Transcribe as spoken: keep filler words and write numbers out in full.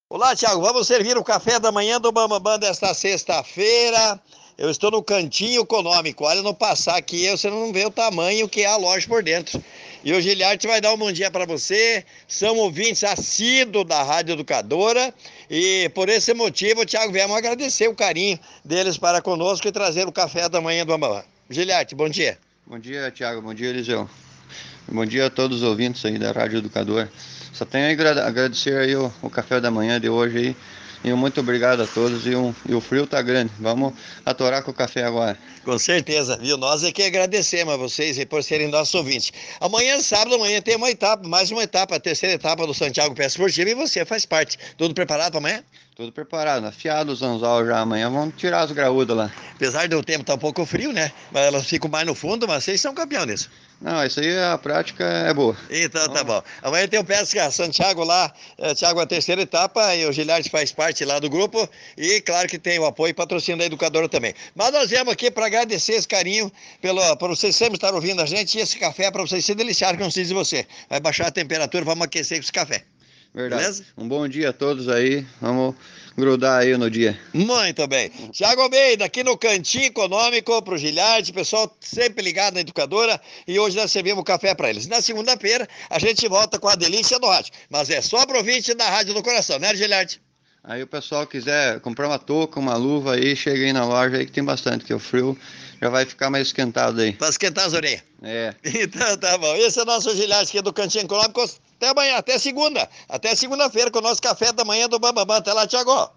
Olá, Thiago. Vamos servir o café da manhã do Bambambam desta sexta-feira. Eu estou no Cantinho Econômico. Olha, no passar aqui você não vê o tamanho que é a loja por dentro. E o Giliarte vai dar um bom dia para você. São ouvintes assíduos da Rádio Educadora. E por esse motivo, Thiago, viemos agradecer o carinho deles para conosco e trazer o café da manhã do Bambambam. Giliarte, bom dia. Bom dia, Thiago. Bom dia, Eliseu. Bom dia a todos os ouvintes aí da Rádio Educador. Só tenho a agradecer aí o, o café da manhã de hoje aí. E um muito obrigado a todos. E, um, e o frio tá grande. Vamos atorar com o café agora. Com certeza, viu? Nós é que agradecemos a vocês por serem nossos ouvintes. Amanhã, sábado, amanhã tem uma etapa, mais uma etapa, a terceira etapa do Santiago Pesca Esportiva, e você faz parte. Tudo preparado para amanhã? Tudo preparado, afiado os anzol já amanhã. Vamos tirar as graúdas lá. Apesar do tempo estar tá um pouco frio, né? Mas elas ficam mais no fundo, mas vocês são campeão nisso. Não, isso aí a prática é boa. Então tá bom. Amanhã tem o Pesca Santiago lá, é, Thiago, a terceira etapa, e o Giliarte faz parte lá do grupo, e claro que tem o apoio e patrocínio da Educadora também. Mas nós viemos aqui para agradecer esse carinho, pelo, por vocês sempre estar ouvindo a gente, e esse café para vocês se deliciarem, como se diz você. Vai baixar a temperatura, vamos aquecer com esse café. Verdade. Beleza? Um bom dia a todos aí. Vamos grudar aí no dia. Muito bem. Thiago Almeida, aqui no Cantinho Econômico, para o Giliarte, pessoal sempre ligado na Educadora, e hoje nós servimos café para eles. Na segunda-feira, a gente volta com a delícia do rádio, mas é só para ouvinte da Rádio do Coração, né, Giliarte? Aí o pessoal quiser comprar uma touca, uma luva aí, chega aí na loja aí que tem bastante, que o frio já vai ficar mais esquentado aí. Para esquentar as orelhas. É. Então tá bom. Esse é o nosso Giliarte aqui do Cantinho Econômico. Até amanhã, até segunda. Até segunda-feira com o nosso café da manhã do Bambambam. Até lá, Thiago.